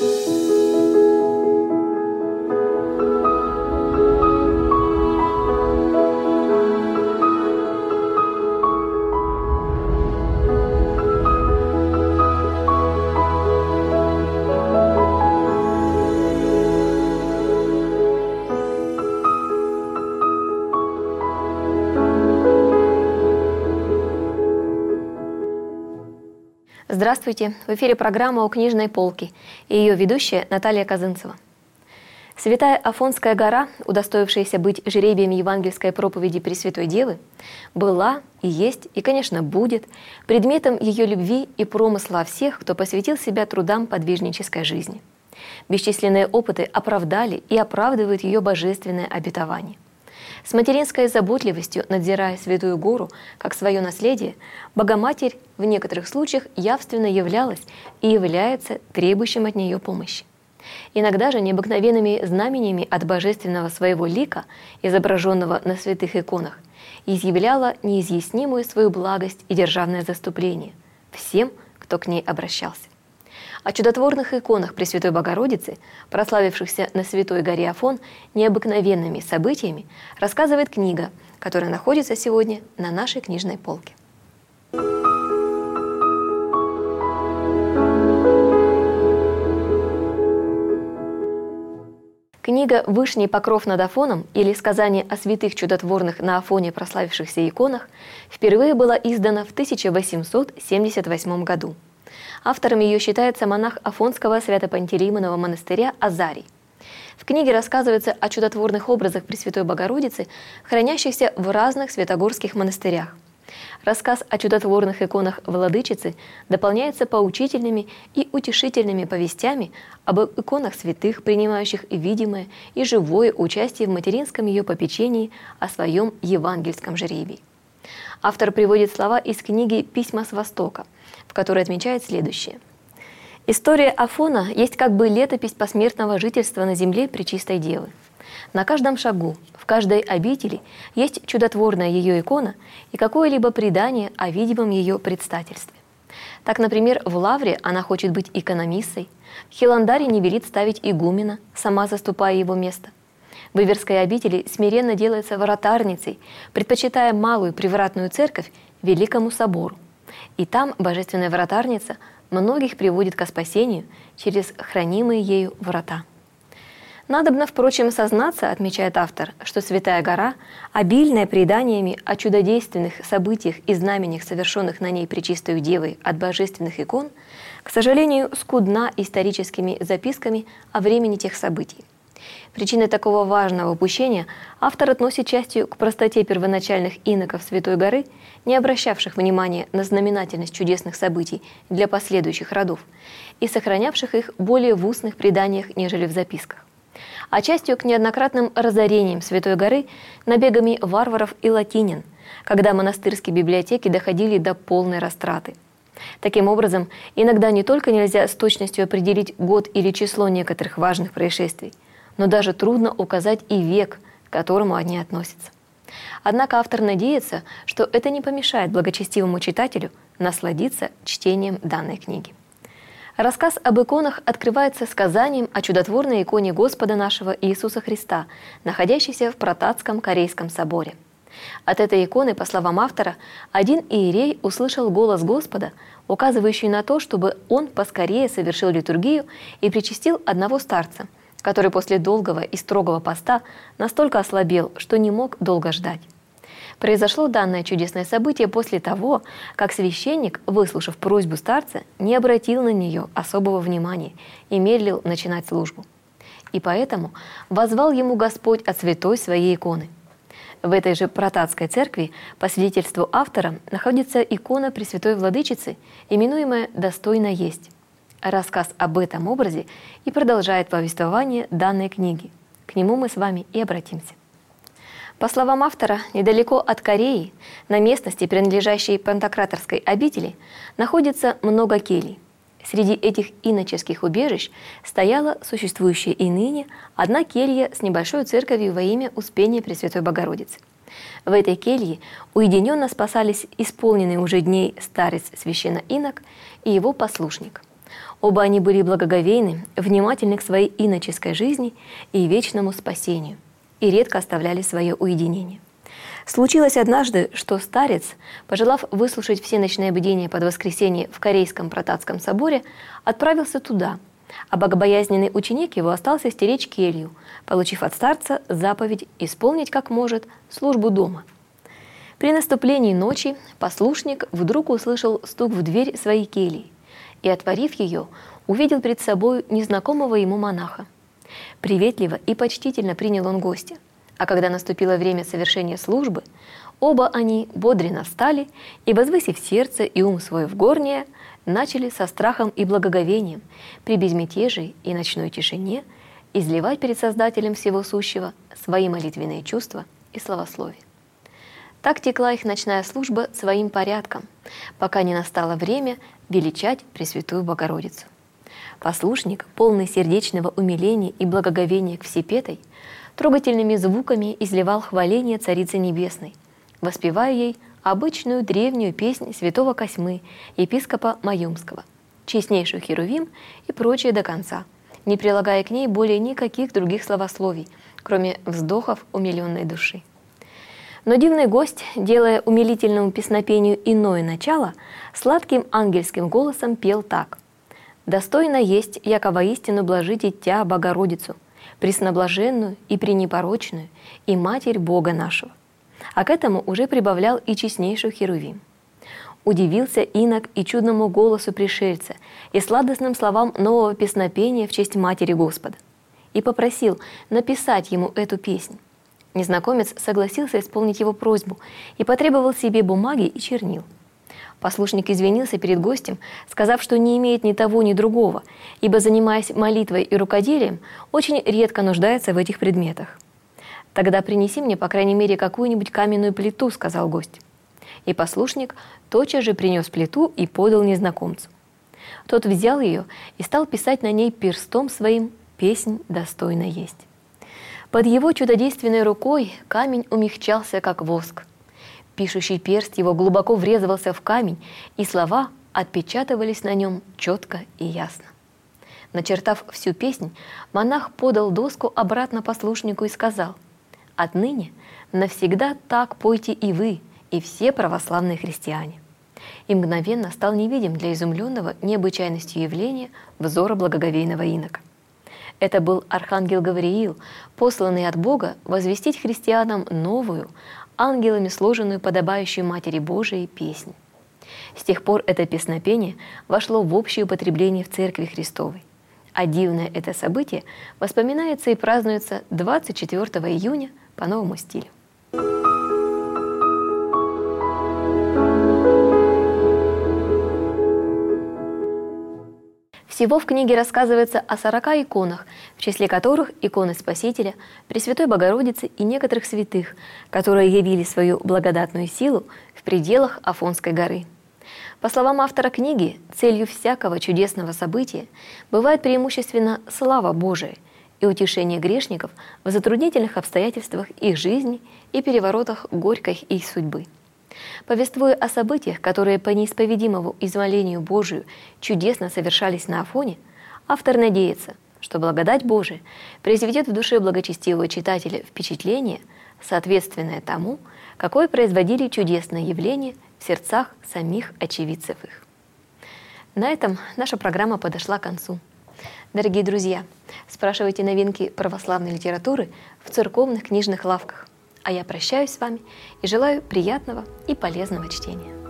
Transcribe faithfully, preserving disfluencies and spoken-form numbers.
Здравствуйте! В эфире программа «У книжной полки» и ее ведущая Наталья Казынцева. Святая Афонская гора, удостоившаяся быть жребием евангельской проповеди Пресвятой Девы, была и есть, и, конечно, будет предметом ее любви и промысла всех, кто посвятил себя трудам подвижнической жизни. Бесчисленные опыты оправдали и оправдывают ее божественное обетование. С материнской заботливостью, надзирая Святую Гору как свое наследие, Богоматерь в некоторых случаях явственно являлась и является требующим от нее помощи. Иногда же необыкновенными знамениями от божественного своего лика, изображенного на святых иконах, изъявляла неизъяснимую свою благость и державное заступление всем, кто к ней обращался. О чудотворных иконах Пресвятой Богородицы, прославившихся на Святой горе Афон необыкновенными событиями, рассказывает книга, которая находится сегодня на нашей книжной полке. Книга «Вышний покров над Афоном» или «Сказание о святых чудотворных на Афоне прославившихся иконах» впервые была издана в тысяча восемьсот семьдесят восьмом году. Автором ее считается монах Афонского Свято-Пантелеймонового монастыря Азарий. В книге рассказывается о чудотворных образах Пресвятой Богородицы, хранящихся в разных святогорских монастырях. Рассказ о чудотворных иконах Владычицы дополняется поучительными и утешительными повестями об иконах святых, принимающих и видимое, и живое участие в материнском ее попечении о своем евангельском жребии. Автор приводит слова из книги «Письма с Востока», в которой отмечает следующее. История Афона есть как бы летопись посмертного жительства на земле Пречистой Девы. На каждом шагу, в каждой обители есть чудотворная ее икона и какое-либо предание о видимом ее предстательстве. Так, например, в Лавре она хочет быть икономиссой, в Хиландаре не велит ставить игумена, сама заступая его место. В Иверской обители смиренно делается воротарницей, предпочитая малую привратную церковь Великому собору. И там божественная воротарница многих приводит ко спасению через хранимые ею врата. Надобно, впрочем, сознаться, отмечает автор, что Святая гора, обильная преданиями о чудодейственных событиях и знамениях, совершенных на ней Пречистою Девой от божественных икон, к сожалению, скудна историческими записками о времени тех событий. Причиной такого важного упущения автор относит частью к простоте первоначальных иноков Святой горы, не обращавших внимания на знаменательность чудесных событий для последующих родов и сохранявших их более в устных преданиях, нежели в записках, а частью к неоднократным разорениям Святой горы набегами варваров и латинян, когда монастырские библиотеки доходили до полной растраты. Таким образом, иногда не только нельзя с точностью определить год или число некоторых важных происшествий, но даже трудно указать и век, к которому они относятся. Однако автор надеется, что это не помешает благочестивому читателю насладиться чтением данной книги. Рассказ об иконах открывается сказанием о чудотворной иконе Господа нашего Иисуса Христа, находящейся в Протатском Корейском соборе. От этой иконы, по словам автора, один иерей услышал голос Господа, указывающий на то, чтобы он поскорее совершил литургию и причастил одного старца, который после долгого и строгого поста настолько ослабел, что не мог долго ждать. Произошло данное чудесное событие после того, как священник, выслушав просьбу старца, не обратил на нее особого внимания и медлил начинать службу. И поэтому воззвал ему Господь от святой своей иконы. В этой же Протатской церкви, по свидетельству автора, находится икона Пресвятой Владычицы, именуемая «Достойно есть». Рассказ об этом образе и продолжает повествование данной книги. К нему мы с вами и обратимся. По словам автора, недалеко от Кореи, на местности, принадлежащей Пантократорской обители, находится много келий. Среди этих иноческих убежищ стояла существующая и ныне одна келья с небольшой церковью во имя Успения Пресвятой Богородицы. В этой келье уединенно спасались исполненный уже дней старец священноинок и его послушник. Оба они были благоговейны, внимательны к своей иноческой жизни и вечному спасению, и редко оставляли свое уединение. Случилось однажды, что старец, пожелав выслушать все ночные бдения под воскресенье в Корейском Протатском соборе, отправился туда, а богобоязненный ученик его остался стеречь келью, получив от старца заповедь исполнить как может службу дома. При наступлении ночи послушник вдруг услышал стук в дверь своей кельи и, отворив ее, увидел пред собой незнакомого ему монаха. Приветливо и почтительно принял он гостя, а когда наступило время совершения службы, оба они бодренно встали и, возвысив сердце и ум свой в горнее, начали со страхом и благоговением при безмятежии и ночной тишине изливать перед Создателем всего сущего свои молитвенные чувства и славословие. Так текла их ночная служба своим порядком, пока не настало время величать Пресвятую Богородицу. Послушник, полный сердечного умиления и благоговения к Всепетой, трогательными звуками изливал хваление Царицы Небесной, воспевая ей обычную древнюю песнь святого Косьмы, епископа Маюмского, честнейшую Херувим и прочее до конца, не прилагая к ней более никаких других словословий, кроме вздохов умиленной души. Но дивный гость, делая умилительному песнопению иное начало, сладким ангельским голосом пел так: «Достойно есть, яко воистину блажите Тя, Богородицу, пресноблаженную и пренепорочную, и Матерь Бога нашего». А к этому уже прибавлял и честнейшую Херувим. Удивился инок и чудному голосу пришельца, и сладостным словам нового песнопения в честь Матери Господа, и попросил написать ему эту песнь. Незнакомец согласился исполнить его просьбу и потребовал себе бумаги и чернил. Послушник извинился перед гостем, сказав, что не имеет ни того, ни другого, ибо, занимаясь молитвой и рукоделием, очень редко нуждается в этих предметах. «Тогда принеси мне, по крайней мере, какую-нибудь каменную плиту», — сказал гость. И послушник тотчас же принес плиту и подал незнакомцу. Тот взял ее и стал писать на ней перстом своим «Песнь достойна есть». Под его чудодейственной рукой камень умягчался, как воск. Пишущий перст его глубоко врезывался в камень, и слова отпечатывались на нем четко и ясно. Начертав всю песнь, монах подал доску обратно послушнику и сказал: «Отныне навсегда так пойте и вы, и все православные христиане». И мгновенно стал невидим для изумленного необычайностью явления взора благоговейного инока. Это был архангел Гавриил, посланный от Бога возвестить христианам новую, ангелами сложенную, подобающую Матери Божией песнь. С тех пор это песнопение вошло в общее употребление в Церкви Христовой. А дивное это событие воспоминается и празднуется двадцать четвёртого июня по новому стилю. Всего в книге рассказывается о сорока иконах, в числе которых иконы Спасителя, Пресвятой Богородицы и некоторых святых, которые явили свою благодатную силу в пределах Афонской горы. По словам автора книги, целью всякого чудесного события бывает преимущественно слава Божия и утешение грешников в затруднительных обстоятельствах их жизни и переворотах горькой их судьбы. Повествуя о событиях, которые по неисповедимому изволению Божию чудесно совершались на Афоне, автор надеется, что благодать Божия произведет в душе благочестивого читателя впечатление, соответственное тому, какое производили чудесные явления в сердцах самих очевидцев их. На этом наша программа подошла к концу. Дорогие друзья, спрашивайте новинки православной литературы в церковных книжных лавках. А я прощаюсь с вами и желаю приятного и полезного чтения.